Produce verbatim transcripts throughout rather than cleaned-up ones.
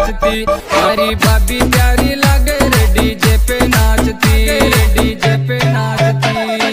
नाचती, हमारी भाभी प्यारी लागे रे डीजे पे नाचती, डीजे पे नाचती।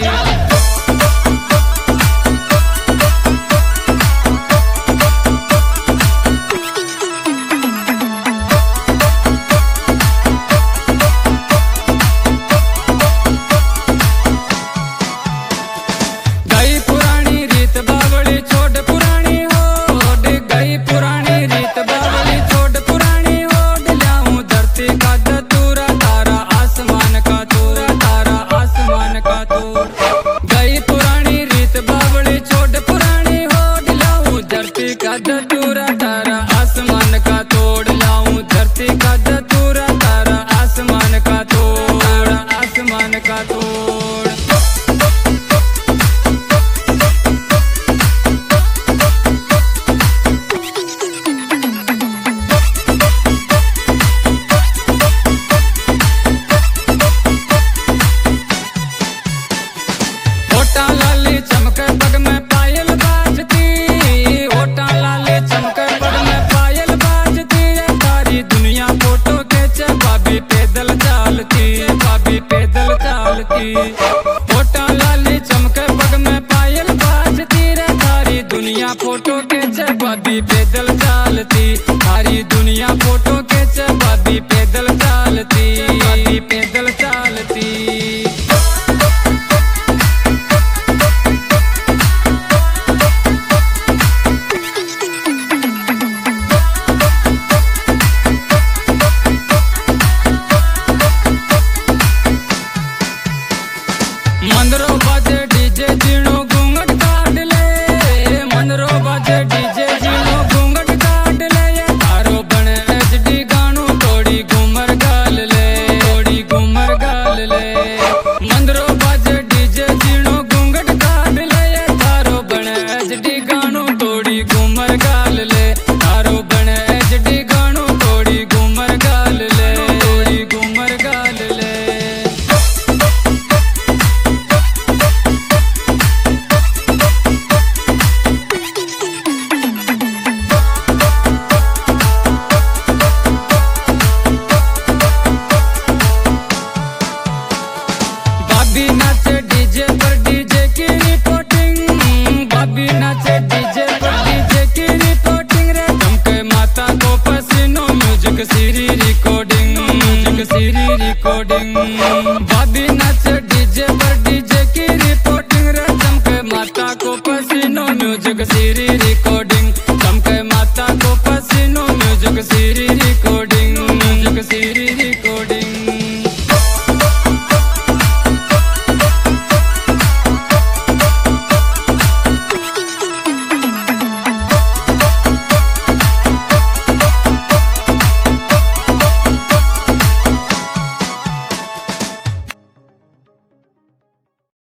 धतूरा तारा आसमान का तोड़ लाऊं, धरती का धतूरा तारा आसमान का तोड़, आसमान का तोड़। होठा लाली चमके पग में पायल बाजती, होठा लाली चमके पग में पायल बाजती है, सारी दुनिया फोटो खींचे भाभी पैदल चालती, भाभी पैदल चालती। होठा लाली चमके पग में पायल बाजती रे, सारी दुनिया फोटो खींचे भाभी पैदल चालती, सारी दुनिया फोटो खींचे भाभी पैदल चालती, भाभी पैदल चालती। मंदरो बाजे डीजे जीनो घूंघट काट ले, मंदरो बाजे डीजे जीनो घूंघट काट ले, तारो बने एचडी गानू थोड़ी घूमर गाल ले, थोड़ी घूमर गाल ले। मंदरो बाजे डीजे जीनो घूंघट काट ले, तारो बने एचडी गानू थोड़ी घूमर गाल ले, तारो बने एचडी गानू थोड़ी घूमर गाल ले, थोड़ी घूमर गाल ले। भाभी नाचे डीजे पर डीजे की रिपोर्टिंग, भाभी नाचे डीजे पर डीजे की रिपोर्टिंग रे, चमके माता को पसीनो music Shree recording, music Shree recording. भाभी नाचे डीजे पर डीजे की रिपोर्टिंग रे, चमके माता को पसीनो म्यूजिक सीरी रिकॉर्डिंग, चमके माता को पसीनो म्यूजिक सीरी रिकॉर्डिंग, म्यूजिक सीरी।